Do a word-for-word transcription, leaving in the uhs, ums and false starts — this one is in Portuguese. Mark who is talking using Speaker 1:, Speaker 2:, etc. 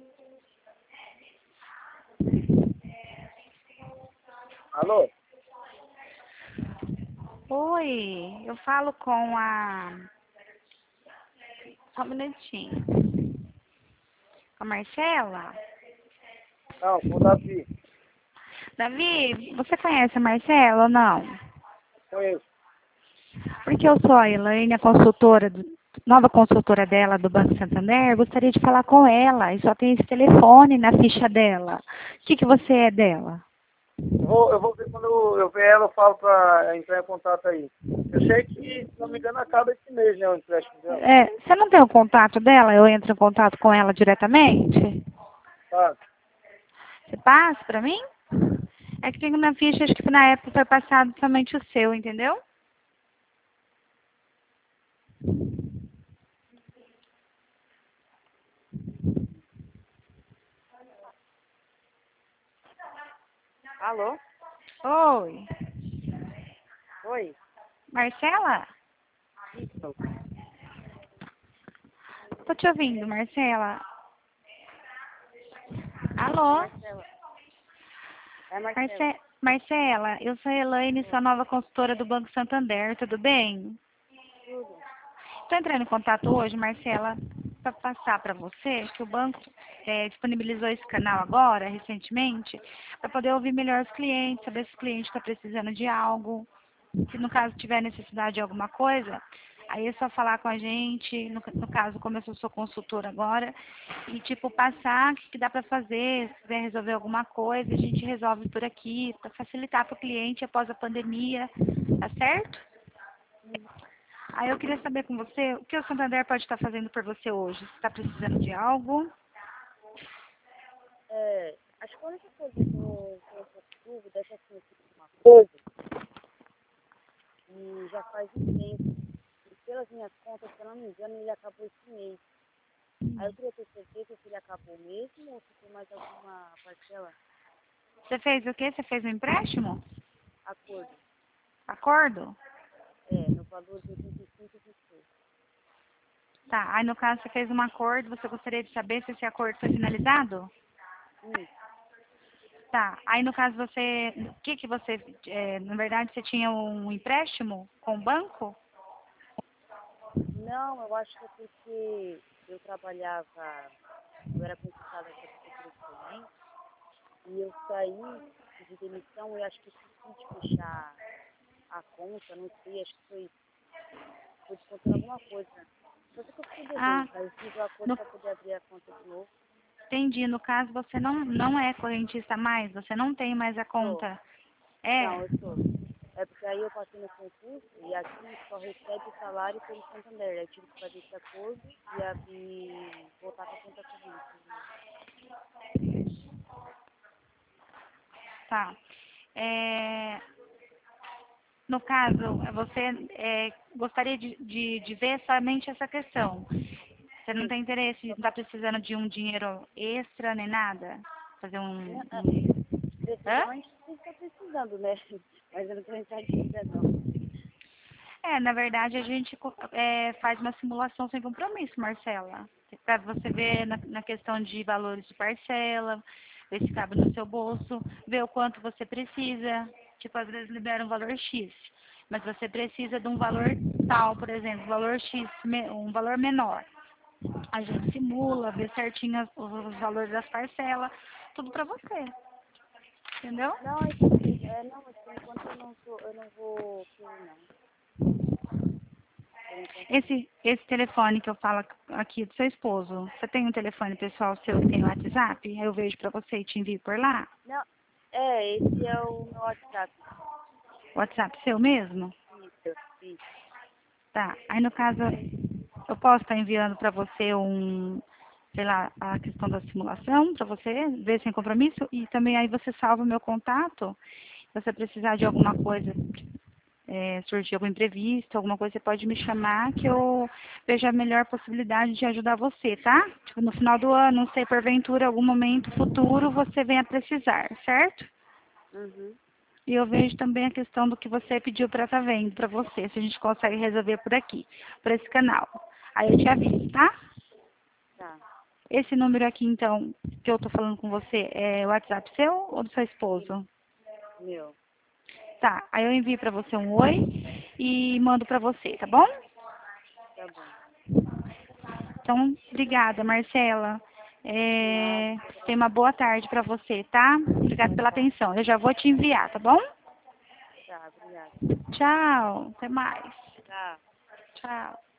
Speaker 1: Alô?
Speaker 2: Oi, eu falo com a... Só um minutinho. Com a Marcela?
Speaker 1: Não, com o Davi.
Speaker 2: Davi, você conhece a Marcela ou não?
Speaker 1: Conheço.
Speaker 2: Porque eu sou a Elaine, a consultora, do- nova consultora dela do Banco Santander. Gostaria de falar com ela e só tem esse telefone na ficha dela. O que, que você é dela?
Speaker 1: Eu vou, eu vou ver quando eu, eu ver ela, eu falo pra entrar em contato aí. Eu sei que, se não me engano, acaba esse mês, né, o empréstimo dela.
Speaker 2: É, você não tem o contato dela? Eu entro em contato com ela diretamente?
Speaker 1: Tá?
Speaker 2: Você passa para mim? É que tem na ficha, acho que na época foi passado somente o seu, entendeu?
Speaker 3: Alô?
Speaker 2: Oi,
Speaker 3: Oi?
Speaker 2: Marcela?
Speaker 3: Isso.
Speaker 2: Tô te ouvindo, Marcela.
Speaker 3: É
Speaker 2: Alô?
Speaker 3: Marcela. É Marcela.
Speaker 2: Marce... Marcela, eu sou a Elaine, sou
Speaker 3: Oi.
Speaker 2: a nova consultora do Banco Santander, tudo bem?
Speaker 3: Tudo?
Speaker 2: Estou entrando em contato hoje, Marcela, para passar para você que o banco eh, disponibilizou esse canal agora, recentemente, para poder ouvir melhor os clientes, saber se o cliente está precisando de algo, se no caso tiver necessidade de alguma coisa, aí é só falar com a gente, no, no caso, como eu sou sua consultora agora, e tipo, passar o que, que dá para fazer, se quiser resolver alguma coisa, a gente resolve por aqui, para facilitar para o cliente após a pandemia, tá certo? Aí eu queria saber com você, o que o Santander pode estar fazendo por você hoje? Você está precisando de algo?
Speaker 3: É, acho que a única coisa que eu tenho um pouco de dúvida é que assim, eu fiz uma coisa e já faz um tempo. E pelas minhas contas, se eu não me engano, ele acabou esse mês. Aí eu queria ter certeza se ele acabou mesmo ou se tem mais alguma parcela,
Speaker 2: Você fez o quê? Você fez um empréstimo?
Speaker 3: acordo.
Speaker 2: Acordo?
Speaker 3: É, no valor de oitenta e cinco e seis.
Speaker 2: Tá, aí no caso você fez um acordo, você gostaria de saber se esse acordo foi finalizado?
Speaker 3: Isso.
Speaker 2: Tá, aí no caso você, o que que você, é, na verdade você tinha um empréstimo com o banco?
Speaker 3: Não, eu acho que é porque eu trabalhava, eu era consultada aqui do seguro cliente e eu saí de demissão e acho que esqueci de fechar a conta, não sei, acho que foi, foi descontando alguma coisa. Só sei que eu fiquei
Speaker 2: Ah,
Speaker 3: devendo, aí eu fiz o acordo
Speaker 2: no,
Speaker 3: para poder abrir a conta de novo.
Speaker 2: entendi, no caso você não, não é correntista mais, você não tem mais a
Speaker 3: Sou.
Speaker 2: conta. É,
Speaker 3: Não, eu sou. É porque aí eu passei no concurso e aqui só recebe o salário pelo Santander. Aí eu tive que fazer esse acordo e, a- e voltar com a conta corrente.
Speaker 2: tá. É, no caso, você é, gostaria de, de, de ver somente essa questão. Você não
Speaker 3: Sim.
Speaker 2: tem interesse, não está precisando de um dinheiro extra nem nada? Fazer um.
Speaker 3: Não, ah,
Speaker 2: um... Hã?
Speaker 3: precisar a gente está precisando, né? Mas eu não estou em dívida, não.
Speaker 2: É, na verdade, a gente co- é, faz uma simulação sem compromisso, Marcela. Para você ver na, na questão de valores de parcela, ver se cabe no seu bolso, ver o quanto você precisa. Tipo, às vezes libera um valor X, mas você precisa de um valor tal, por exemplo, valor X, me- um valor menor. A gente simula, vê certinho as- os valores das parcelas, tudo para você, entendeu?
Speaker 3: Não, é que, é, não, mas por enquanto eu não, tô, eu não vou querer, não. Por enquanto não.
Speaker 2: Esse, esse telefone que eu falo aqui do seu esposo, você tem um telefone pessoal seu que tem WhatsApp? Eu vejo pra você e te envio por lá?
Speaker 3: Não, é, esse é o meu WhatsApp.
Speaker 2: WhatsApp seu mesmo?
Speaker 3: Isso, isso.
Speaker 2: Tá. Aí no caso, eu posso estar enviando pra você um, sei lá, a questão da simulação pra você ver sem compromisso e também aí você salva o meu contato. Se você precisar de alguma coisa, é, surgir algum imprevisto, alguma coisa, você pode me chamar que eu veja a melhor possibilidade de ajudar você, tá? Tipo, no final do ano, não sei, porventura, algum momento futuro, você venha precisar, certo?
Speaker 3: Uhum.
Speaker 2: E eu vejo também a questão do que você pediu para estar vendo para você, se a gente consegue resolver por aqui, por esse canal. Aí eu te aviso, tá?
Speaker 3: Tá.
Speaker 2: Esse número aqui, então, que eu tô falando com você, é o WhatsApp seu ou do seu esposo?
Speaker 3: Meu.
Speaker 2: Tá, aí eu envio pra você um oi e mando pra você, tá bom?
Speaker 3: Tá bom.
Speaker 2: Então, obrigada, Marcela.
Speaker 3: Nada.
Speaker 2: É, tenha uma boa tarde pra você, tá? Obrigada pela atenção. Eu já vou te enviar, tá bom?
Speaker 3: Tá, obrigada.
Speaker 2: Tchau, até mais.
Speaker 3: Tchau.
Speaker 2: Tchau.